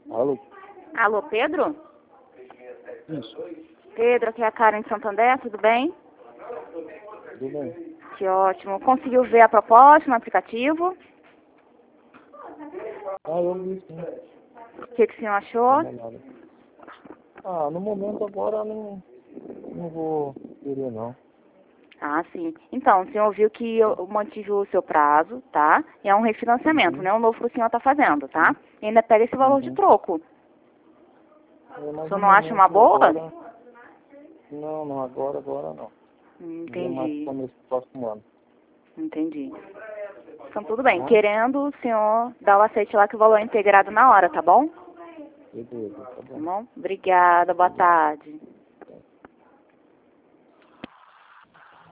Alô? Alô, Pedro? Isso, Pedro, aqui é a Karen de Santander, tudo bem? tudo bem. Que ótimo. Conseguiu ver a proposta no aplicativo? Eu vi sim. O que o senhor Dá achou? uma olhada. No momento agora não vou querer não. Ah, sim. Então, o senhor viu que eu mantive o seu prazo, tá? E é um refinanciamento, Uhum. não é um novo que o senhor está fazendo, tá? E ainda pega esse valor de Uhum. troco. O Mas senhor no não acha uma momento boa? agora, não, agora não. Vou mais Entendi, começo do próximo ano. entendi. Então, tudo Tá bem. bom? Querendo, o senhor dá o aceite lá que o valor é integrado na hora, tá bom? Beleza, tá Tá bom. bom? Obrigada, boa Obrigado. tarde.